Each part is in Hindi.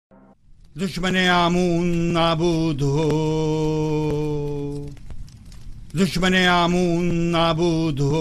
दुश्मने आमून नाबूद हो, दुश्मने आमून नाबूद हो।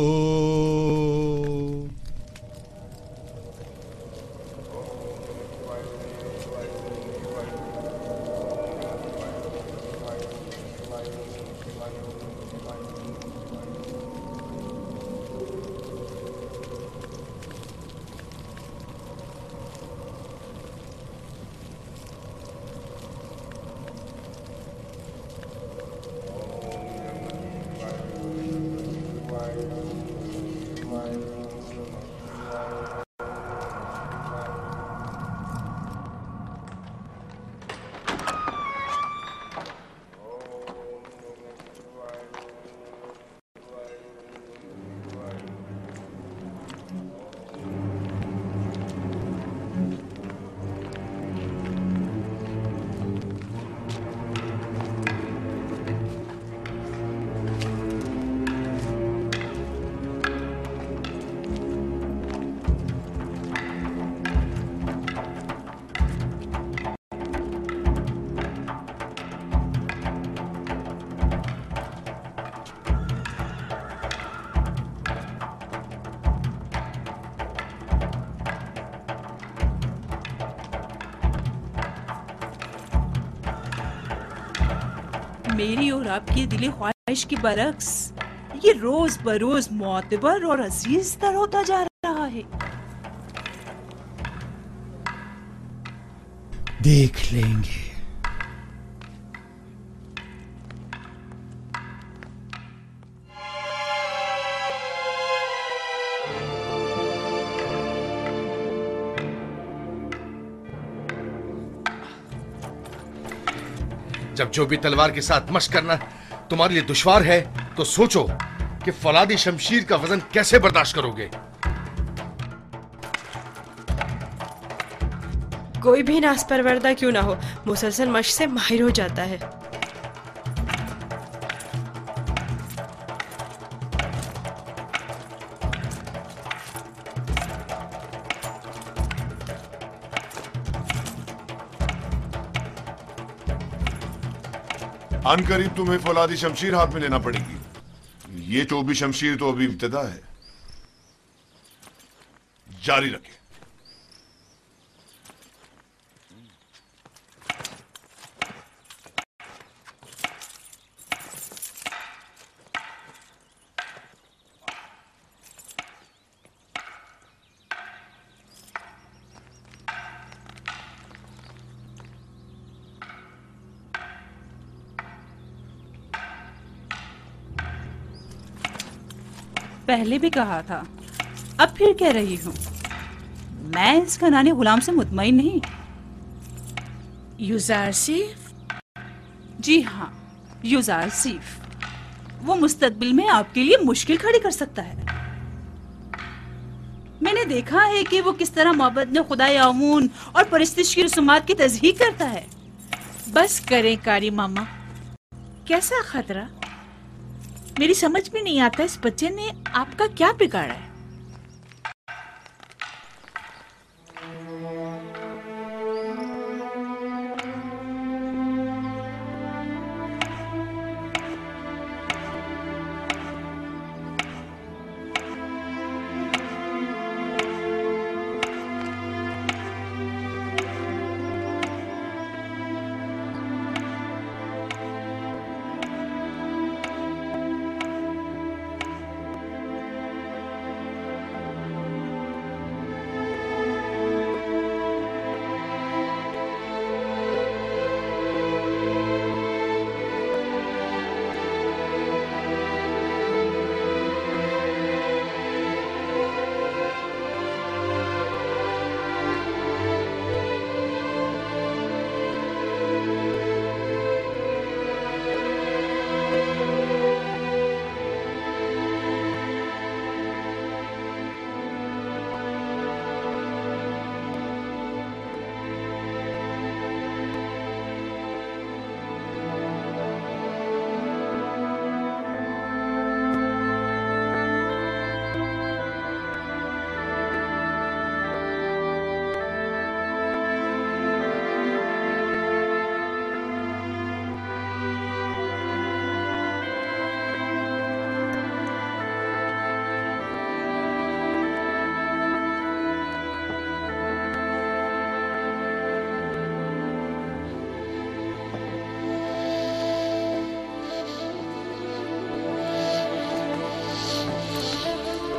मेरी और आपकी दिली ख्वाहिश की बरक्स ये रोज बरोज मोतबर और अजीज तर होता जा रहा है। देख लेंगे। जब जो भी तलवार के साथ मशक करना तुम्हारे लिए दुश्वार है तो सोचो कि फौलादी शमशीर का वजन कैसे बर्दाश्त करोगे। कोई भी नास परवरदा क्यों ना हो, मुसलसल मशक से माहिर हो जाता है। अनकरीब तुम्हें फौलादी शमशीर हाथ में लेना पड़ेगी। ये तो भी शमशीर तो अभी इब्तिदा है, जारी रखें। पहले भी कहा था, अब फिर कह रही हूँ, मैं इस खनानी गुलाम से मुतमईन नहीं। युजारसीफ? जी हाँ, युजारसीफ। वो मुस्तकबिल में आपके लिए मुश्किल खड़ी कर सकता है। मैंने देखा है कि वो किस तरह मोहब्बत में खुदाई आमून और परिस्तिश की रसूमात की तज़हीक करता है। बस करें कारी मामा, कैसा खतरा? मेरी समझ में नहीं आता इस बच्चे ने आपका क्या बिगाड़ा है।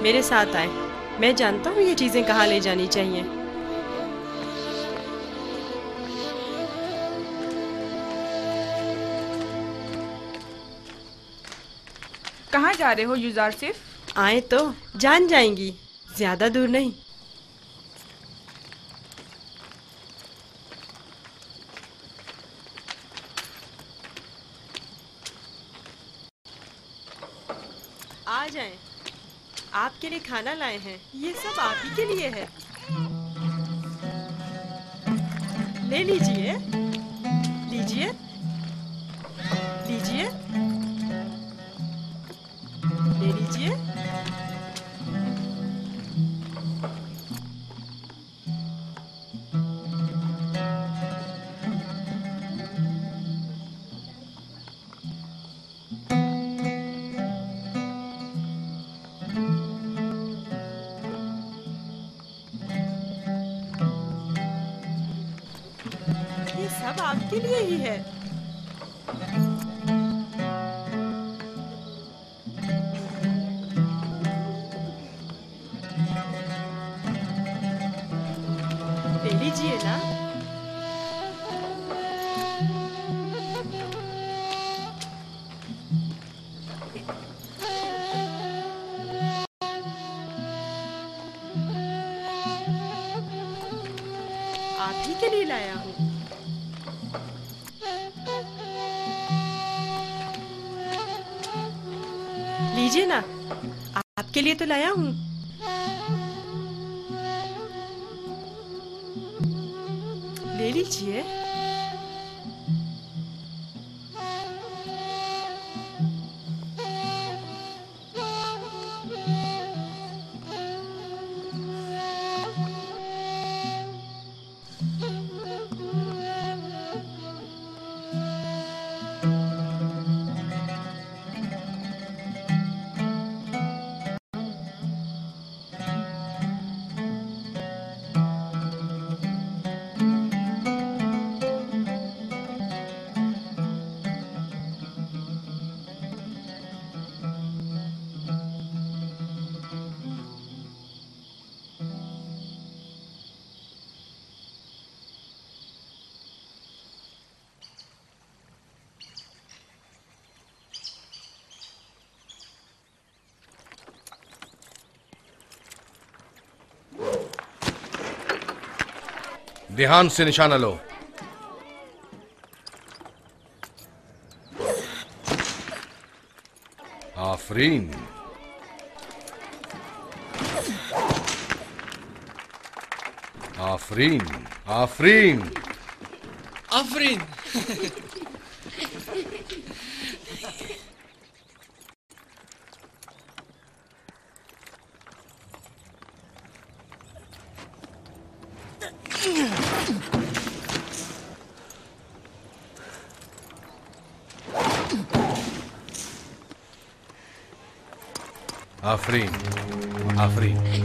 मेरे साथ आए। मैं जानता हूँ ये चीजें कहाँ ले जानी चाहिए। कहाँ जा रहे हो युजार सिर्फ? आए तो जान जाएंगी, ज्यादा दूर नहीं। आ जाएं। आपके लिए खाना लाए हैं, ये सब आप ही के लिए है। ले लीजिए, लीजिए, लीजिए, ले लीजिए। ये सब आपके लिए ही है। ले लीजिए ना। आप ही के लिए लाया हूँ। लीजिए ना, आपके लिए तो लाया हूँ। ले लीजिए। ध्यान से निशाना लो। आफरीन। आफरीन। आफरीन। आफरीन। आफरीन। आफरीन।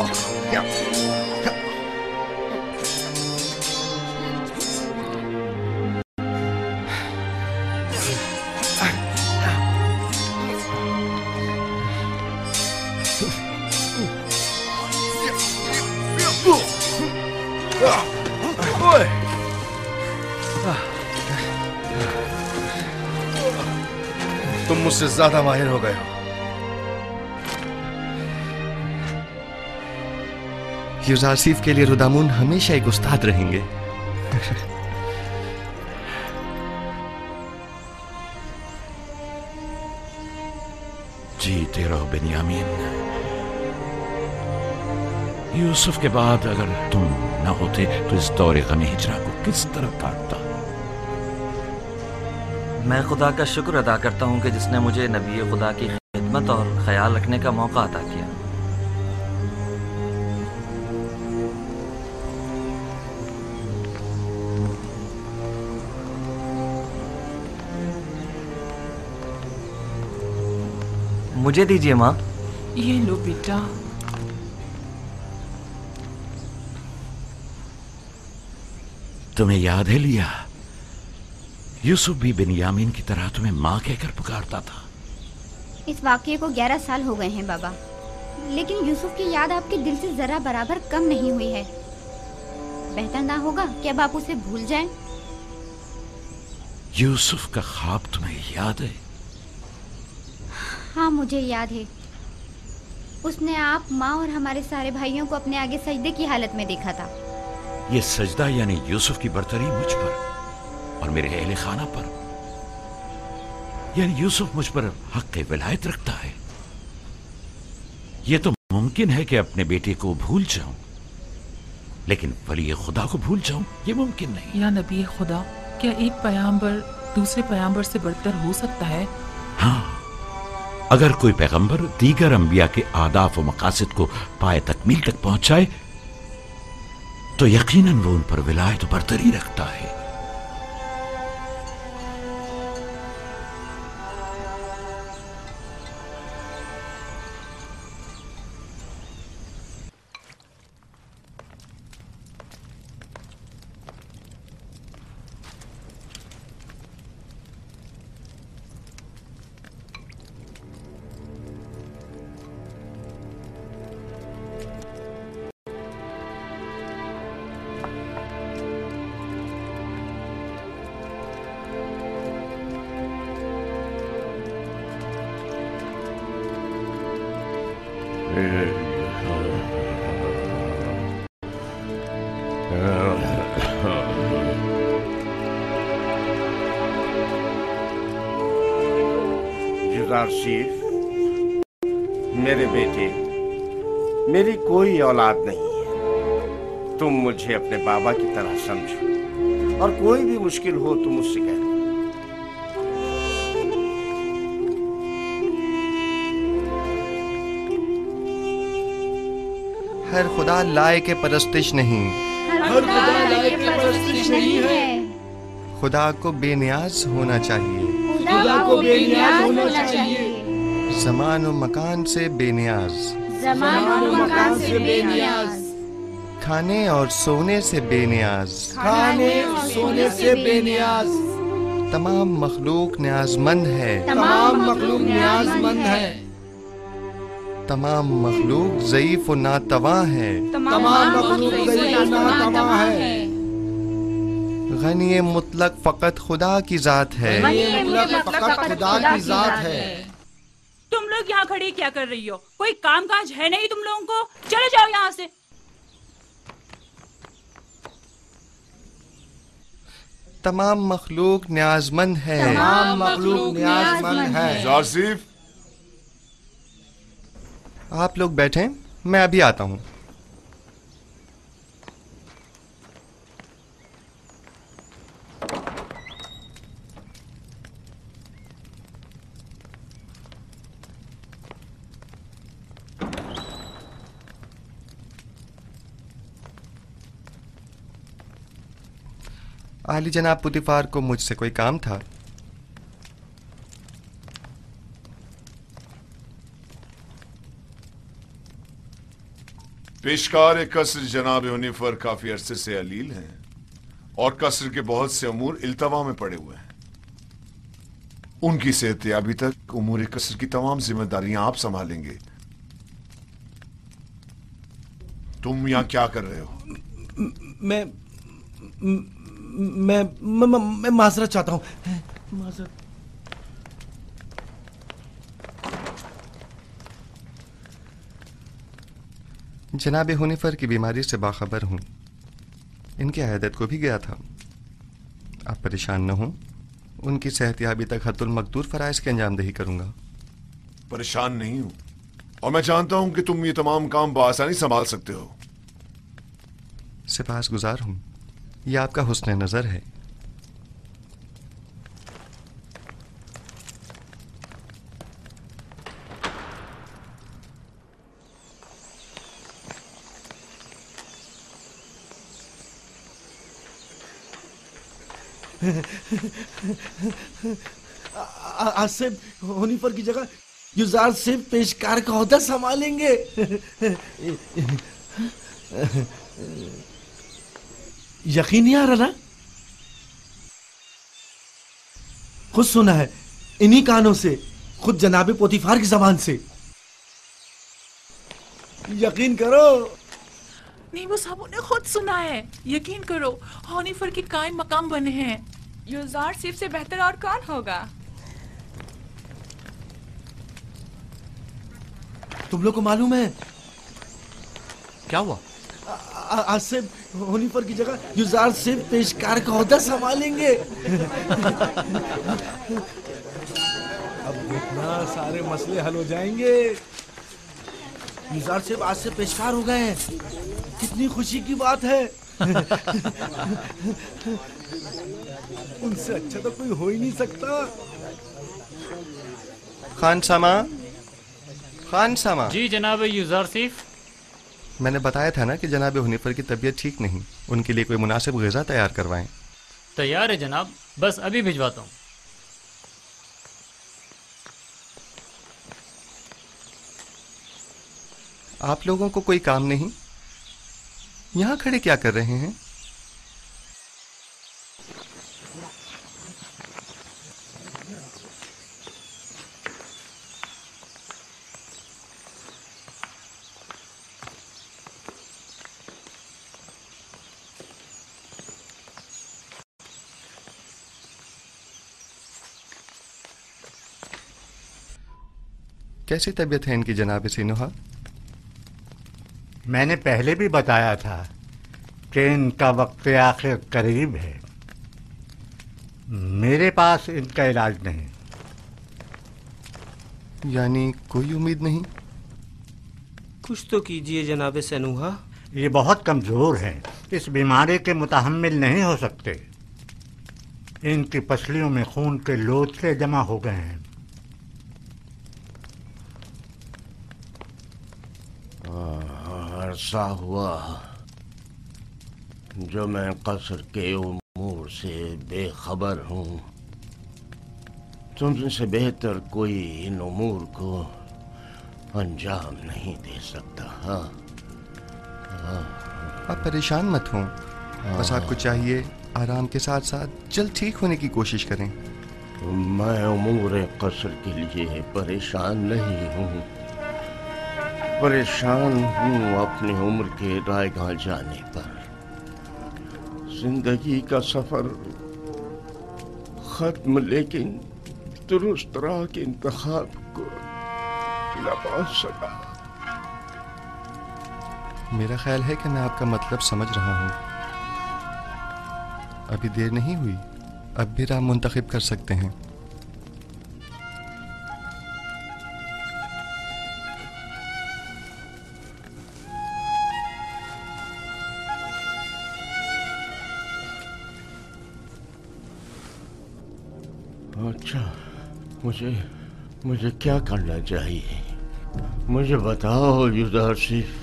तुम मुझसे ज्यादा माहिर हो गए हो। यूजारसीफ के लिए रुदामुन हमेशा एक उस्ताद रहेंगे। जीते रहो बेनियामीन। यूसुफ के बाद अगर तुम न होते तो इस दौरे गमे हिजरा को किस तरह काटता। मैं खुदा का शुक्र अदा करता हूँ कि जिसने मुझे नबी खुदा की खिदमत और ख्याल रखने का मौका अता किया। मुझे दीजिए माँ। ये लो बेटा। तुम्हें याद है लिया, यूसुफ भी बिन्यामीन की तरह तुम्हें माँ कहकर पुकारता था। इस वाकये को 11 साल हो गए हैं बाबा, लेकिन यूसुफ की याद आपके दिल से जरा बराबर कम नहीं हुई है। बेहतर ना होगा कि अब आप उसे भूल जाएं? यूसुफ का ख्वाब तुम्हें याद है? हाँ मुझे याद है। उसने आप, माँ और हमारे सारे भाइयों को अपने आगे सजदे की हालत में देखा था। ये सजदा यानी यूसुफ की बरतरी मुझ पर और मेरे अहले खाना पर, यानी यूसुफ मुझ पर हक विलायत रखता है। ये तो मुमकिन है कि अपने बेटे को भूल जाऊं, लेकिन वली खुदा को भूल जाऊं ये मुमकिन नहीं। या नबी खुदा, क्या एक पैगंबर दूसरे पैगंबर से बढ़कर हो सकता है? हाँ, अगर कोई पैगंबर दीगर अंबिया के आदाफ व मकासद को पाए तकमील तक पहुंचाए तो यकीनन वो उन पर विलायत बरतरी रखता है। यूसुफ, मेरे बेटे, मेरी कोई औलाद नहीं है। तुम मुझे अपने बाबा की तरह समझो और कोई भी मुश्किल हो तो मुझसे कह दो। हर खुदा लायक परस्तिश नहीं, हर खुदा लायक परस्तिश नहीं है। खुदा को बेनियाज होना चाहिए, खुदा को बेनियाज होना चाहिए। ज़मान और मकान से बेनियाज, ज़मान और मकान से बेनियाज। खाने और सोने से बेनियाज, खाने और सोने से बेनियाज। तमाम मखलूक न्याजमंद है, तमाम मखलूक न्याजमंद है। तमाम मखलूक ज़ईफ और नातवा है, तमाम मखलूक ज़ईफ और नातवा है। गनी मुतलक फकत खुदा की जात है, फकत खुदा की जात है। तुम लोग यहाँ खड़े क्या कर रही हो? कोई काम काज है नहीं तुम लोगों को? चले जाओ यहाँ से। तमाम मखलूक न्याजमंद है, तमाम मखलूक न्याजमंद है। यूसुफ, आप लोग बैठें, मैं अभी आता हूँ। आली जनाब पुतिफार को मुझसे कोई काम था। पेशकार कसर जनाब हुनीफर काफी अरसे से अलील हैं और कसर के बहुत से अमूर इल्तवा में पड़े हुए हैं। उनकी सेहतयाबी तक उमूर कसर की तमाम जिम्मेदारियां आप संभालेंगे। तुम यहां क्या कर रहे हो? मैं माजरत चाहता हूं। माजरत। जनाब हुनीफर की बीमारी से बाखबर हूं। इनकी अयादत को भी गया था। आप परेशान न हो, उनकी सेहतयाबी तक हतुल मकदूर फराइज की अंजामदही करूंगा। परेशान नहीं हूं और मैं जानता हूं कि तुम ये तमाम काम बआसानी संभाल सकते हो। सिपासगुजार हूं, यह आपका हुस्न नजर है। आज से हुनीफर की जगह युजार सिर्फ पेशकार का ओहदा संभालेंगे। यकीन नहीं आ रहा ना? खुद सुना है इन्हीं कानों से, खुद जनाबे पोतीफार की जबान से। यकीन करो। नहीं, वो साहब ने खुद सुना है। यकीन करो, हुनीफर के कायम मकाम बने हैं। युजार सिर्फ से बेहतर और कौन होगा? तुम लोग को मालूम है क्या हुआ? आज से हुनीफर की जगह युजार सिर्फ पेशकार का ओहदा संभालेंगे। अब देखना सारे मसले हल हो जाएंगे। युजार सिर्फ आज से पेशकार हो गए हैं। कितनी खुशी की बात है। उनसे अच्छा तो कोई हो ही नहीं सकता। खान सामा। जी जनाब युजारसिफ। मैंने बताया था ना कि जनाब हुनीफर की तबीयत ठीक नहीं, उनके लिए कोई मुनासिब ग़िज़ा तैयार करवाएं। तैयार है जनाब, बस अभी भिजवाता हूँ। आप लोगों को कोई काम नहीं? यहां खड़े क्या कर रहे हैं? कैसी तबीयत है इनकी जनाब सिनुहा? मैंने पहले भी बताया था कि इनका वक्त आखिर करीब है। मेरे पास इनका इलाज नहीं। यानी कोई उम्मीद नहीं? कुछ तो कीजिए जनाब सनूहा। ये बहुत कमजोर हैं, इस बीमारी के मुतहम्मिल नहीं हो सकते। इनकी पसलियों में खून के लोथड़े जमा हो गए हैं। अरसा हुआ जो मैं कसर के उमूर से बेखबर हूँ। तुमसे बेहतर कोई इन उमूर को अंजाम नहीं दे सकता। आप परेशान मत हों, बस आपको चाहिए आराम के साथ साथ जल्द ठीक होने की कोशिश करें। मैं उमूर कसर के लिए परेशान नहीं हूँ। परेशान हूँ अपनी उम्र के रायगाह जाने पर। जिंदगी का सफर खत्म, लेकिन दुरुस्त राह के इंतखाब को न पा सका। मेरा ख्याल है कि मैं आपका मतलब समझ रहा हूँ। अभी देर नहीं हुई, अब भी राह मुंतखब कर सकते हैं। अच्छा, मुझे क्या करना चाहिए? मुझे बताओ युजारसिफ।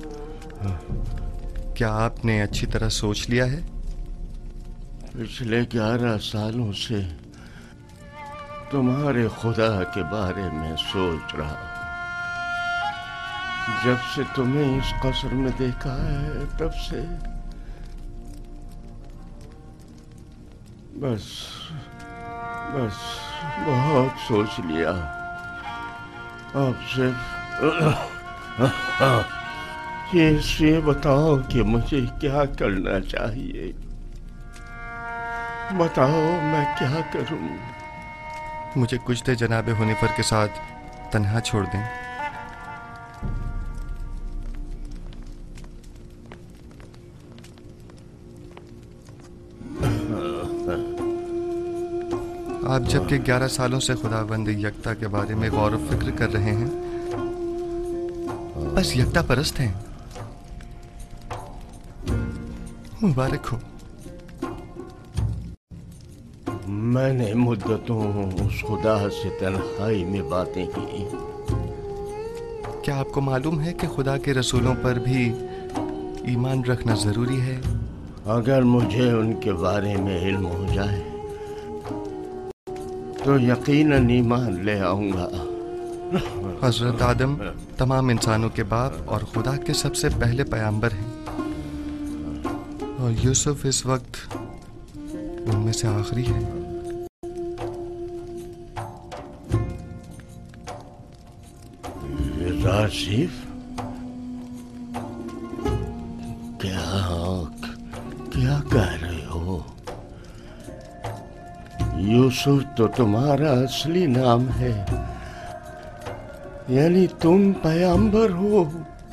क्या आपने अच्छी तरह सोच लिया है? पिछले 11 सालों से तुम्हारे खुदा के बारे में सोच रहा। जब से तुम्हें इस कसर में देखा है तब से बस बहुत सोच लिया। अब सिर्फ ये बताओ कि मुझे क्या करना चाहिए। बताओ मैं क्या करूं। मुझे कुछ देर जनाब हुनीफर के साथ तन्हा छोड़ दें। आप जबकि 11 सालों से खुदावंद यकता के बारे में गौर व फिक्र कर रहे हैं, बस यकता परस्त हैं। मुबारक हो। मैंने मुद्दतों उस खुदा से तन्हाई में बातें की। क्या आपको मालूम है कि खुदा के रसूलों पर भी ईमान रखना जरूरी है? अगर मुझे उनके बारे में इल्म हो जाए तो यकीनन ईमान ले आऊंगा। हजरत आदम तमाम इंसानों के बाप और खुदा के सबसे पहले पैगंबर हैं, और यूसुफ इस वक्त उनमें से आखिरी है। यूसुफ, क्या कह रहे हो? यूसुफ तो तुम्हारा असली नाम है, यानी तुम पैगंबर हो।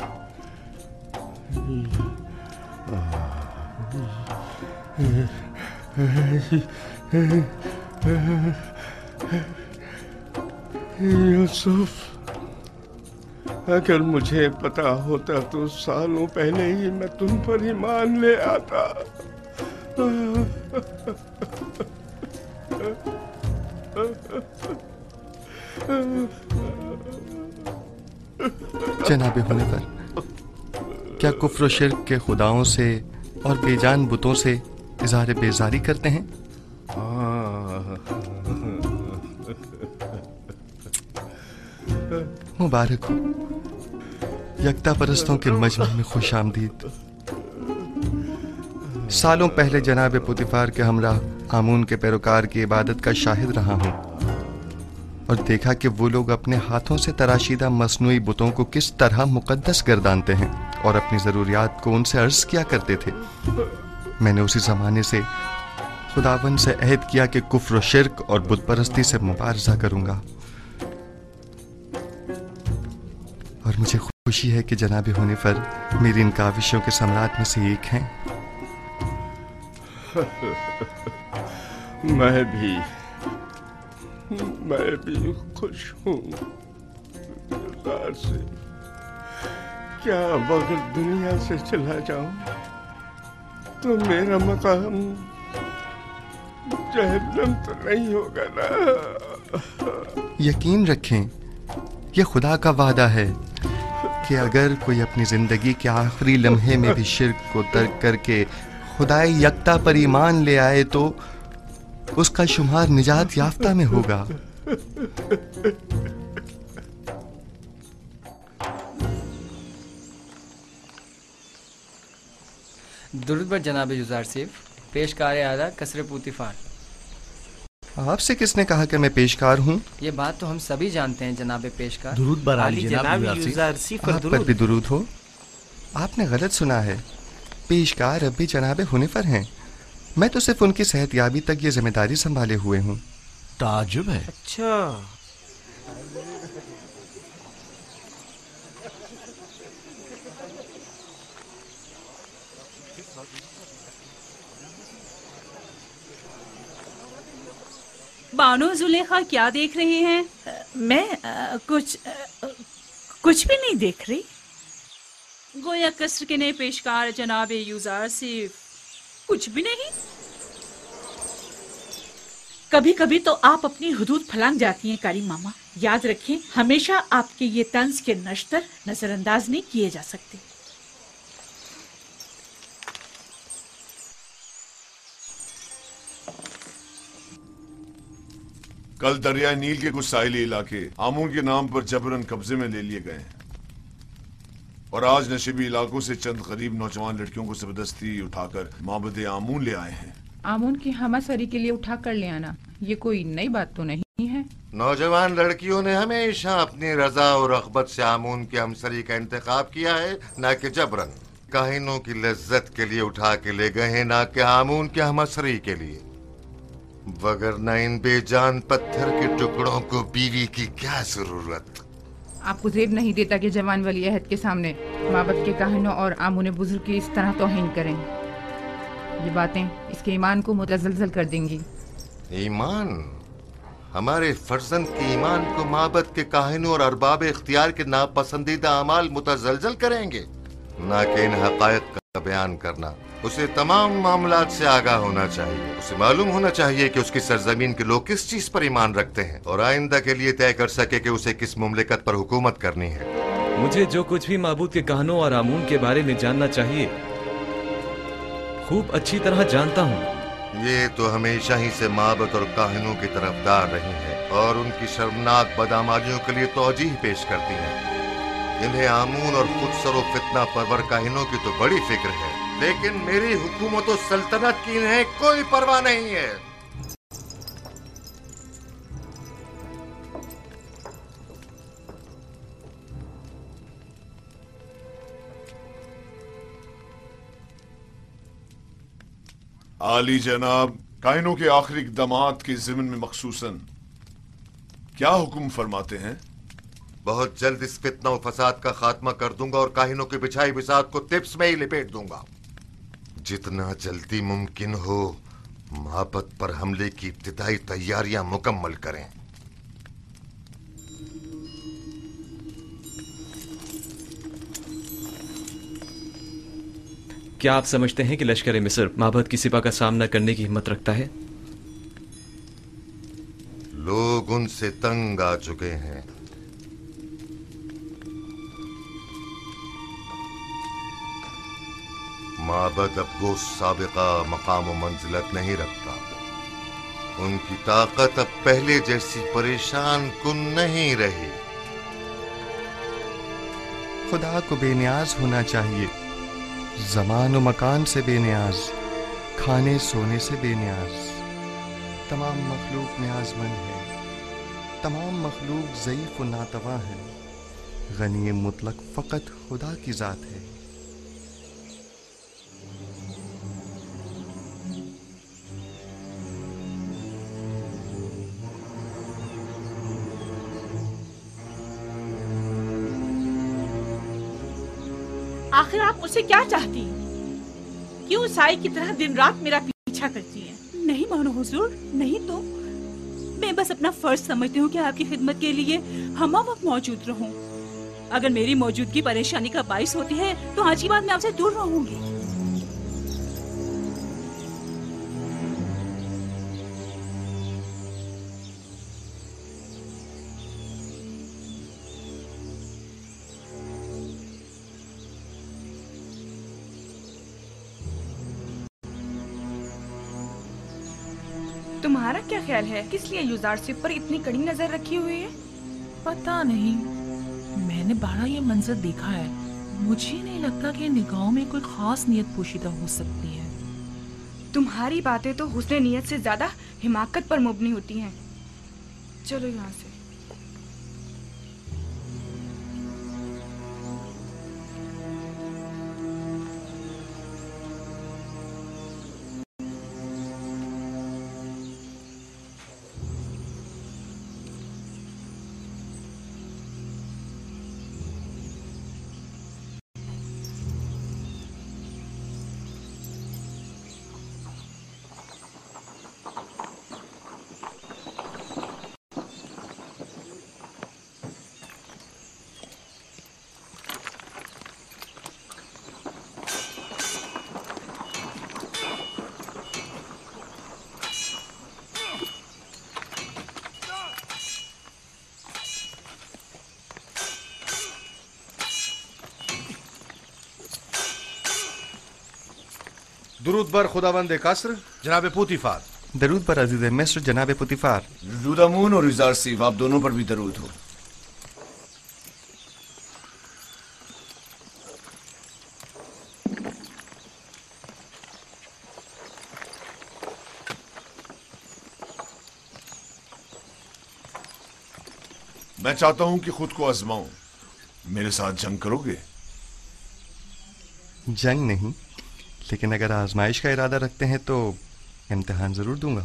यूसुफ, अगर मुझे पता होता तो सालों पहले ही मैं तुम पर ईमान ले आता। जनाब हुनीफर, क्या कुफ्र व शिर्क के खुदाओं से और बेजान बुतों से इज़हार बेजारी करते हैं? मुबारक हो। यकता परस्तों के मजमे में खुश आमदीद। सालों पहले जनाब पुतिफार के हमरा आमून के पैरोकार की इबादत का शाहिद रहा हूं, और देखा कि वो लोग अपने हाथों से तराशीदा मसनूई बुतों को किस तरह मुकद्दस गर्दानते हैं और अपनी ज़रूरियात को उनसे अर्ज किया करते थे। मैंने उसी ज़माने से खुदावंद से अहद किया कि कुफ्र व शिर्क और बुत परस्ती से मुबारज़ा करूंगा, और मुझे खुशी है कि जनाब हुनीफर मेरी इन काविशों के सम्राट में से एक हैं। मैं भी खुश हूँ। से क्या अगर दुनिया से चला जाऊं तो मेरा मकाम जहन्नम तो नहीं होगा ना? यकीन रखें, यह खुदा का वादा है कि अगर कोई अपनी जिंदगी के आखिरी लम्हे में भी शिर्क को तर्क करके खुदाई यकता पर ईमान ले आए तो उसका शुमार निजात याफ्ता में होगा। दुरूद बर जनाब युजार सिफ, पेशकार आदा कसर पुतिफार। आपसे किसने कहा कि मैं पेशकार हूँ? ये बात तो हम सभी जानते हैं जनाब पेशकार। दुरूद बर आली जनाब युजार सिफ। आप पर भी दुरूद हो। आपने गलत सुना है, पेशकार अब भी जनाब हुनीफर हैं। मैं तो सिर्फ उनकी सेहतयाबी तक ये जिम्मेदारी संभाले हुए हूँ। ताजुब है। अच्छा, बानो जुलेखा क्या देख रही हैं? मैं कुछ भी नहीं देख रही। गोया कसर के नए पेशकार जनाब युजार सिफ कुछ भी नहीं। कभी कभी तो आप अपनी हुदूद फलांग जाती हैं कारी मामा। याद रखें, हमेशा आपके ये तंज के नश्तर नजरअंदाज नहीं किए जा सकते। कल दरिया नील के कुछ साहिली इलाके आमून के नाम पर जबरन कब्जे में ले लिए गए हैं। और आज नशीबी इलाकों से चंद गरीब नौजवान लड़कियों को जबरदस्ती उठाकर माबद आमून ले आए हैं। आमून की हमासरी के लिए उठा कर ले आना ये कोई नई बात तो नहीं है। नौजवान लड़कियों ने हमेशा अपनी रजा और रग़बत से आमून की हमसरी का इंतखाब किया है, ना कि जबरन। काहिनों की लज्जत के लिए उठा के ले गए हैं, ना कि आमून की हमसरी के लिए। वगरना इन बेजान पत्थर के टुकड़ों को बीवी की क्या जरूरत। आपको जेब नहीं देता कि जवान वली अहद के सामने माबद के काहिनों और आमून बुजुर्ग की इस तरह तौहीन करें। ये बातें इसके ईमान को मुतज़लज़ल कर देंगी। ईमान? हमारे फर्जंद के ईमान को माबद के काहिनों और अरबाब इख्तियार के नापसंदीदा अमाल मुतज़लज़ल करेंगे, ना कि इन हक़ाइक़ का बयान करना। उसे तमाम मामलात से आगाह होना चाहिए। उसे मालूम होना चाहिए कि उसकी सरजमीन के लोग किस चीज पर ईमान रखते हैं और आइंदा के लिए तय कर सके कि उसे किस मुमलिकत पर हुकूमत करनी है। मुझे जो कुछ भी माबूद के कहानों और आमून के बारे में जानना चाहिए खूब अच्छी तरह जानता हूँ। ये तो हमेशा ही से माबद और काहिनों की तरफदार रही है और उनकी शर्मनाक बदआमालियों के लिए तौजीह पेश करती है। इन्हें आमून और खुदसर व फितना परवर काहिनों की तो बड़ी फिक्र है, लेकिन मेरी हुकूमत और सल्तनत की इन्हें कोई परवाह नहीं है। आली जनाब, काहिनों के आखिरी इक़दामात के ज़िम्न में मखसूसन क्या हुक्म फरमाते हैं? बहुत जल्द इस फितना और फसाद का खात्मा कर दूंगा और काहिनों की बिछाई बिसात को तिप्स में ही लिपेट दूंगा। जितना जल्दी मुमकिन हो माबद पर हमले की इब्तिदाई तैयारियां मुकम्मल करें। क्या आप समझते हैं कि लश्कर मिस्र माबद की सिपा का सामना करने की हिम्मत रखता है? लोग उनसे तंग आ चुके हैं। माबद अब वो साबिका मकाम व मंजिलत नहीं रखता। उनकी ताकत अब पहले जैसी परेशान कुन नहीं रही। खुदा को बेनियाज होना चाहिए, ज़मान व मकान से बेनियाज, खाने सोने से बेनियाज। तमाम मखलूक न्याज़मंद है, तमाम मखलूक ज़ईफ़ व नातवा है। गनी मुतलक फ़कत खुदा की ज़ात है। आखिर आप मुझसे क्या चाहती हैं? क्यों साई की तरह दिन रात मेरा पीछा करती हैं? नहीं मानो हुजूर, नहीं तो मैं बस अपना फर्ज समझती हूँ कि आपकी खिदमत के लिए हमा वक्त मौजूद रहूं। अगर मेरी मौजूदगी परेशानी का बाइस होती है तो आज की बात मैं आपसे दूर रहूंगी। तुम्हारा क्या ख्याल है, किस लिए यूजारशिप पर इतनी कड़ी नजर रखी हुई है? पता नहीं, मैंने बारह ये मंजर देखा है। मुझे नहीं लगता कि निगाहों में कोई खास नियत पोशीदा हो सकती है। तुम्हारी बातें तो हुस्न नियत से ज्यादा हिमाकत पर मबनी होती हैं। चलो यहाँ से। दुरूद बर खुदावंद कसर जनाब पुतिफार। दरूद पर अजीज मिस्र जनाब पुतिफार। दरूद अमून और यूजारसिफ, आप दोनों पर भी दरूद हो। मैं चाहता हूं कि खुद को आजमाऊं। मेरे साथ जंग करोगे? जंग नहीं, लेकिन अगर आजमाइश का इरादा रखते हैं तो इम्तिहान जरूर दूंगा।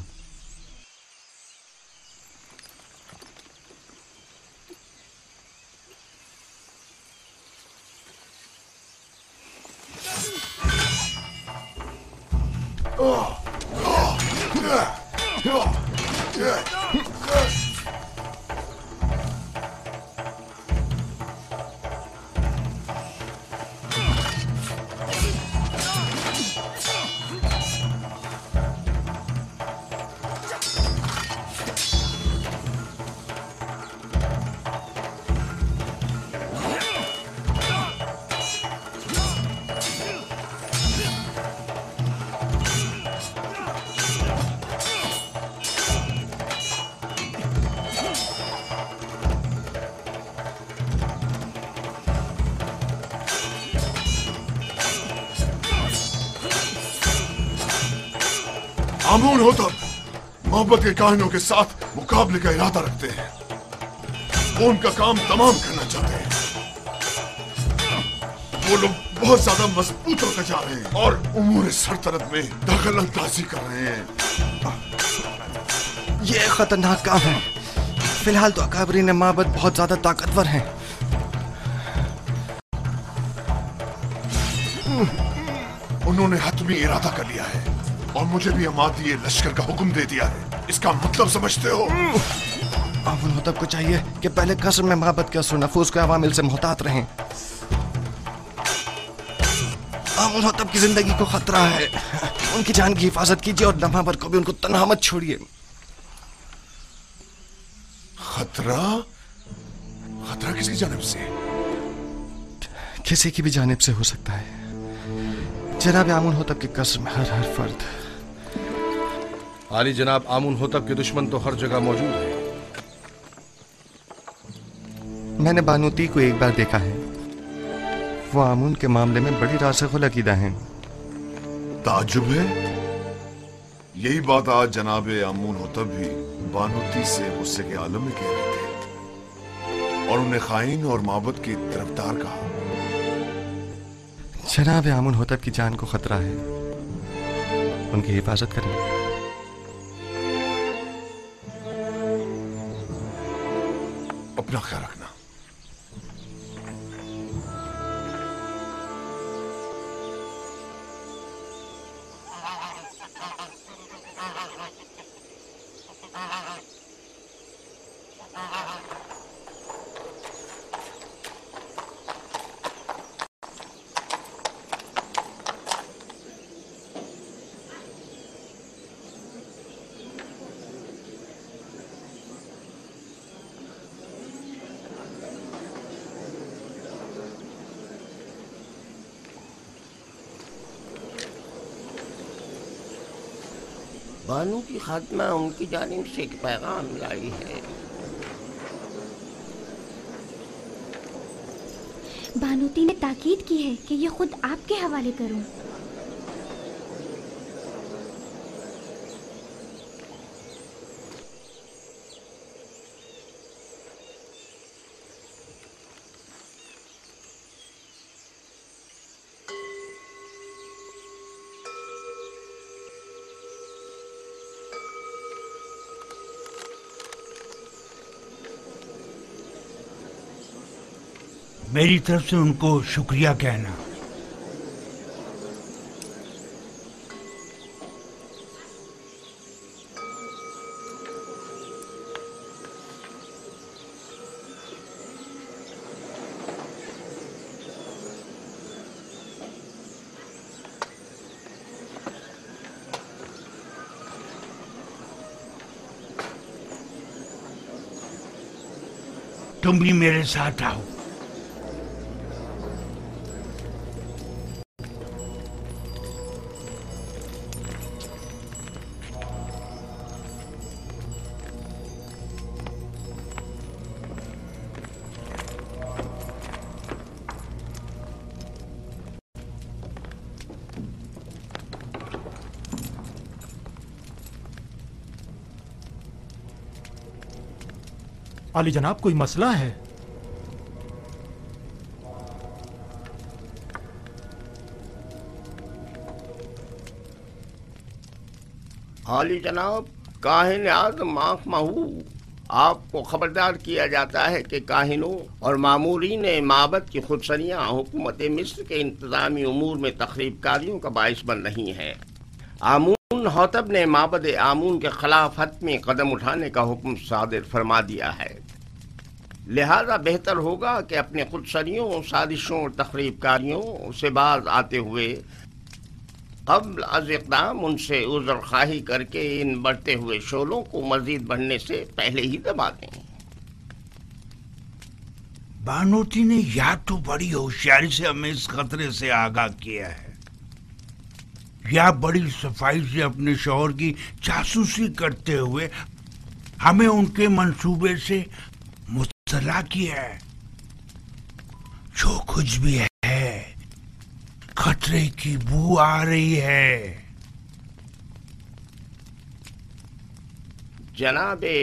आमून होतब मोहब्बत के काहिनों के साथ मुकाबले का इरादा रखते हैं। वो उनका काम तमाम करना चाहते हैं। वो लोग बहुत ज्यादा मजबूत होते जा रहे हैं और उमूर सल्तनत में दखल अंदाजी कर रहे हैं। ये खतरनाक काम है। फिलहाल तो अकाबरीन माबद बहुत ज्यादा ताकतवर हैं। उन्होंने हतमी इरादा कर लिया है और मुझे भी अमादी लश्कर का हुक्म दे दिया है। इसका मतलब समझते हो? आमुन होतब को चाहिए कि पहले कसर में माबद के असर नफूस के अवामिल से मोहतात रहें। आमुन होतब की जिंदगी को खतरा है। उनकी जान की हिफाजत कीजिए और नमाबर को भी उनको तन्हा मत छोड़िए। खतरा? खतरा किसकी जानिब से? किसी की भी जानिब से हो सकता है। जनाब आमुन होतब के कसर में हर फर्द। आली जनाब, आमुन होतब के दुश्मन तो हर जगह मौजूद है। मैंने बानूती को एक बार देखा है। वो आमुन के मामले में बड़ी रासिखुल अकीदा हैं। ताजुब है। यही बात आज जनाब आमून होतब भी बानूती से गुस्से के आलम में कह रहे थे और उन्हें खाइन और माबद की तरफदार कहा। जनाब आमुन होतब की जान को खतरा है। उनकी हिफाजत करें। अपना ख्याल रखना। बानू की खात्मा उनकी जानिब से एक पैगाम लाई है। बानूती ने ताकीद की है कि ये खुद आपके हवाले करूं। मेरी तरफ से उनको शुक्रिया कहना। तुम भी मेरे साथ आओ। आली जनाब, कोई मसला है? आली जनाब, काहिन आज़म आँख महू, आपको खबरदार किया जाता है कि काहिनों और मामूरीन माबद की खुदसरियाँ हुकूमत मिस्र के इंतज़ामी उमूर में तखरीबकारियों का बाइस बन रही हैं। आमून हौतब ने माबद आमून के खिलाफ हतमी कदम उठाने का हुक्म सादिर फरमा दिया है। लिहाजा बेहतर होगा कि अपने खुदसरियों, साजिशों और तखरीबकारियों से बाज आते हुए कब्ल अज इक़दाम उनसे उज़्र ख़्वाही करके इन बढ़ते हुए शोलों को मज़ीद बढ़ने से पहले ही दबा दें। बानोती ने या तो बड़ी होशियारी से हमें इस खतरे से आगाह किया है, या बड़ी सफाई से अपने शौहर की जासूसी करते हुए हमें उनके मंसूबे से मुत्तला किया है। जो कुछ भी है, खतरे की बू आ रही है। जनाबे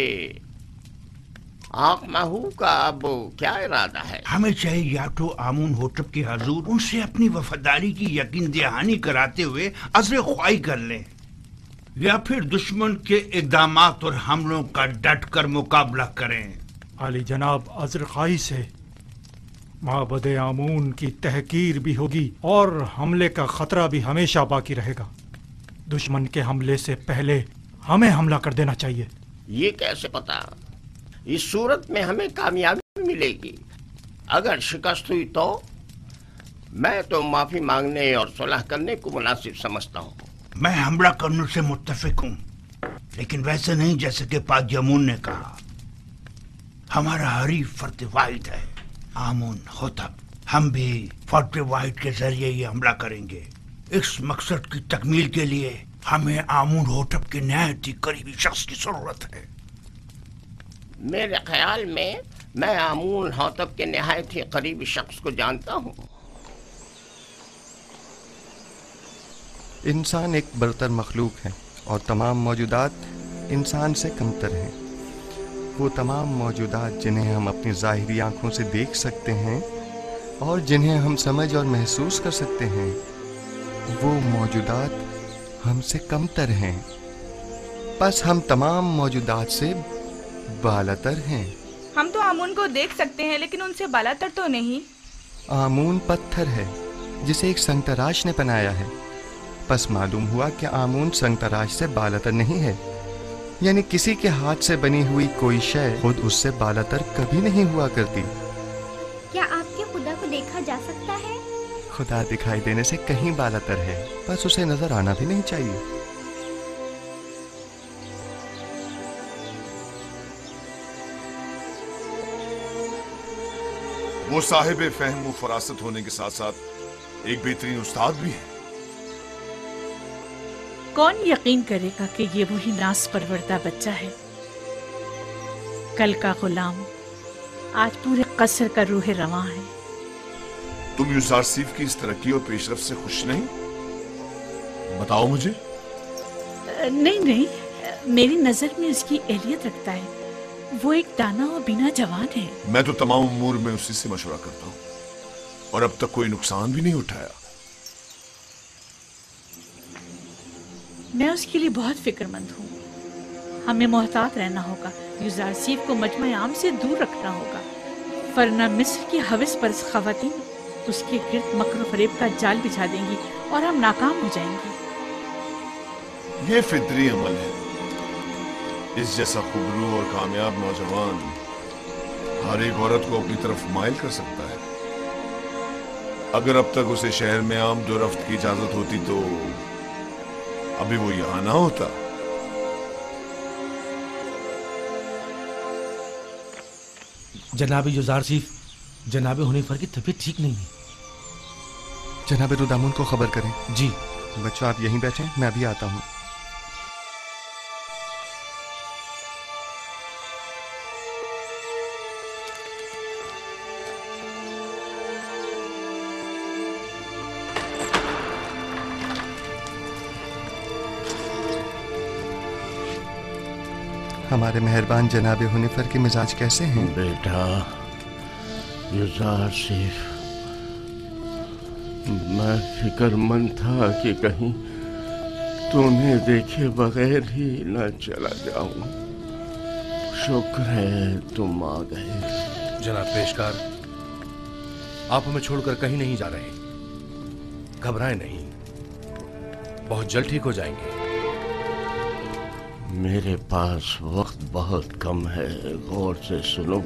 आँख महू का अब क्या इरादा है? हमें चाहिए या तो आमून होटब के हजूर उनसे अपनी वफादारी की यकीन दहानी कराते हुए अज़्र ख्वाही कर लें, या फिर दुश्मन के इक़दामात और हमलों का डट कर मुकाबला करें। आली जनाब, अज़्र ख्वाही से माबद आमून की तहकीर भी होगी और हमले का खतरा भी हमेशा बाकी रहेगा। दुश्मन के हमले से पहले हमें हमला कर देना चाहिए। ये कैसे पता? इस सूरत में हमें कामयाबी मिलेगी। अगर शिकस्त हुई तो मैं तो माफी मांगने और सुलह करने को मुनासिब समझता हूँ। मैं हमला करने से मुत्तफिक हूँ, लेकिन वैसे नहीं जैसे कि पादयमून ने कहा। हमारा हरीफ फर्द वाहिद है आमून होतब। हम भी फर्द वाहिद के जरिए ये हमला करेंगे। इस मकसद की तकमील के लिए हमें आमून होतब के नहायत ही करीबी शख्स की जरूरत है। मेरे ख्याल में मैं आमून होतब के नहायत ही करीबी शख्स को जानता हूँ। इंसान एक बरतर मखलूक है और तमाम मौजूदात इंसान से कमतर हैं। वो तमाम मौजूदात जिन्हें हम अपनी ज़ाहिरी आँखों से देख सकते हैं और जिन्हें हम समझ और महसूस कर सकते हैं, वो मौजूदात हमसे कमतर हैं। बस हम तमाम मौजूदात से बालातर हैं। हम तो आमून को देख सकते हैं, लेकिन उनसे बालातर तो नहीं। आमून पत्थर है जिसे एक संगतराश ने बनाया है। बस मालूम हुआ कि आमून संगतराश से बालातर नहीं है, यानी किसी के हाथ से बनी हुई कोई शय खुद उससे बालातर कभी नहीं हुआ करती। क्या आपके खुदा को देखा जा सकता है? खुदा दिखाई देने से कहीं बालातर है, बस उसे नजर आना भी नहीं चाहिए। वो साहिब फहम व फरासत होने के साथ साथ एक बेहतरीन उस्ताद भी है। कौन यकीन करेगा कि ये वही नास परवरदा बच्चा है? कल का गुलाम आज पूरे कसर का रूह रवां है। तुम यूसुफ की इस तरक्की और पेशरफ से खुश नहीं? बताओ मुझे। नहीं, मेरी नजर में उसकी एहलियत रखता है। वो एक दाना और बिना जवान है। मैं तो तमाम उमूर में उसी से मशवरा करता हूँ और अब तक कोई नुकसान भी नहीं उठाया। मैं उसके लिए बहुत फिक्रमंद हूँ। हमें मोहतात रहना होगा। यूसुफ को मजमा आम से दूर रखना होगा, वरना मिस्र की हवस पर खवातीन उसके गिर्द मकर फरेब का जाल बिछा देंगी और हम नाकाम हो जाएंगे। ये फितरी अमल है। इस जैसा खुबरू और कामयाब नौजवान हर एक औरत को अपनी तरफ माइल कर सकता है। अगर अब तक उसे शहर में आम दो रफ्त की इजाजत होती तो अभी वो यहां ना होता। जनाब यूसुफ, जनाब हुनैफर की तबीयत ठीक नहीं है। जनाब रुदामुन को खबर करें। जी। बच्चों आप यहीं बैठें, मैं अभी आता हूँ। हमारे मेहरबान जनाब हुनिफर के मिजाज कैसे हैं? बेटा यूजारसीफ, मैं फिक्रमंद था कि कहीं तुम्हें देखे बगैर ही न चला जाऊं। शुक्र है तुम आ गए। जनाब पेशकार, आप हमें छोड़कर कहीं नहीं जा रहे। घबराएं नहीं, बहुत जल्द ठीक हो जाएंगे। मेरे पास वक्त बहुत कम है, गौर से सुनो।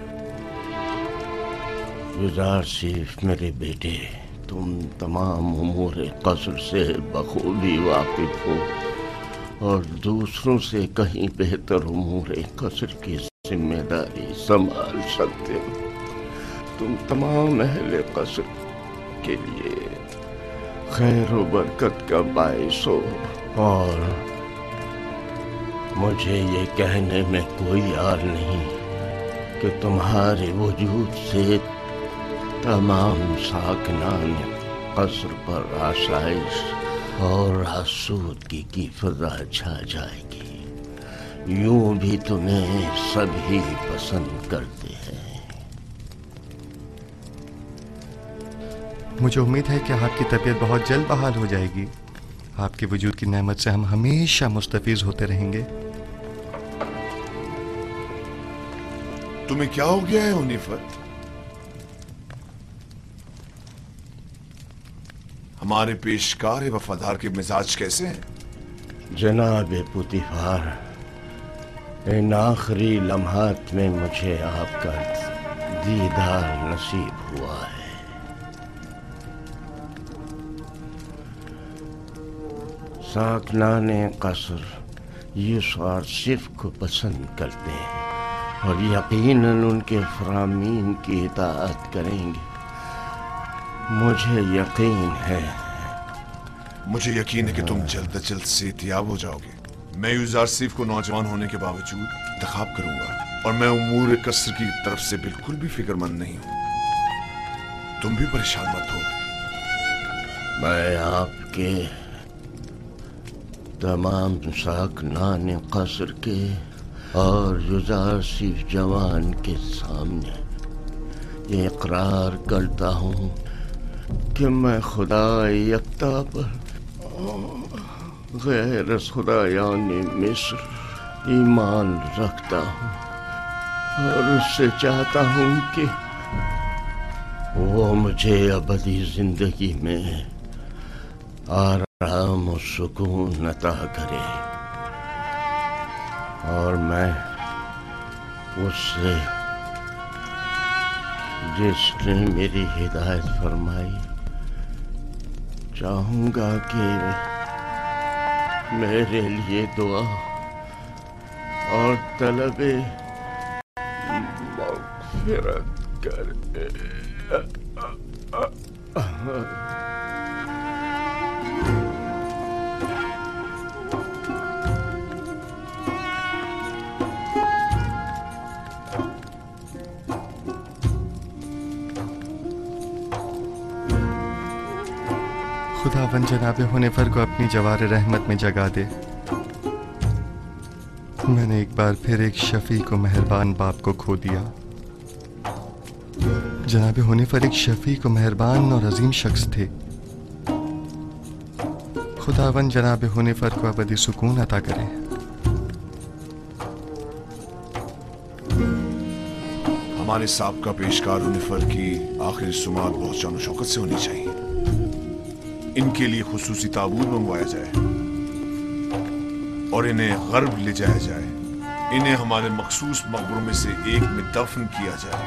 यूजारसीफ मेरे बेटे, तुम तमाम उमूर कसर से बखूबी वाकिफ हो और दूसरों से कहीं बेहतर उमूर कसर की जिम्मेदारी संभाल सकते हो। तुम तमाम अहले कसर के लिए खैर व बरकत का बाइस हो और मुझे ये कहने में कोई यार नहीं कि तुम्हारे वजूद से तमाम साकिनान कसर पर आसाइश और आसूदगी की फिजा छा जाएगी। यूं भी तुम्हें सभी पसंद करते हैं। मुझे उम्मीद है कि आपकी तबीयत बहुत जल्द बहाल हो जाएगी। आपके वजूद की नेमत से हम हमेशा मुस्तफीज होते रहेंगे। तुम्हें क्या हो गया है हुनिफर? हमारे पेशकार वफादार के मिजाज कैसे हैं? जनाब पुतिफार, इन आखिरी लम्हात में मुझे आपका दीदार नसीब हुआ है। साकनाने कसर यूसुफ को पसंद करते हैं और यकीनन उनके फरामीन की इताअत करेंगे। मुझे यकीन है कि तुम जल्द से जल्द सेहतियाब हो जाओगे। मैं यूजारसीफ को नौजवान होने के बावजूद इंतखाब करूंगा और मैं उमूर कसर की तरफ से बिल्कुल भी फिक्रमंद नहीं हूं। तुम भी परेशान मत हो। मैं आपके तमाम साकनान कसर के और यूजारसीफ जवान के सामने ये इकरार करता हूं कि मैं खुदा यकता पर गैर खुदायानी मिस्र ईमान रखता हूँ और उससे चाहता हूँ कि वो मुझे अबदी जिंदगी में आराम और सुकून अता करे और मैं उससे जिसने मेरी हिदायत फरमाई चाहूंगा कि मेरे लिए दुआ और तलबे मग़फ़िरत करे। खुदावन जनाब हुनिफर को अपनी जवार रहमत में जगा दे। मैंने एक बार फिर एक शफीक व मेहरबान बाप को खो दिया। जनाब हुनिफर एक शफीक व मेहरबान और अजीम शख्स थे। खुदावन जनाब हुनिफर को अबदी सुकून अता करे। हमारे साबका पेशकार हुनिफर की आखिरी सुमात बहुत शान शौकत से होनी चाहिए। इनके लिए खुसूसी ताबूत मंगवाया जाए और इन्हें गर्ब ले जाया जाए। इन्हें हमारे मखसूस मकबरों में से एक में दफन किया जाए।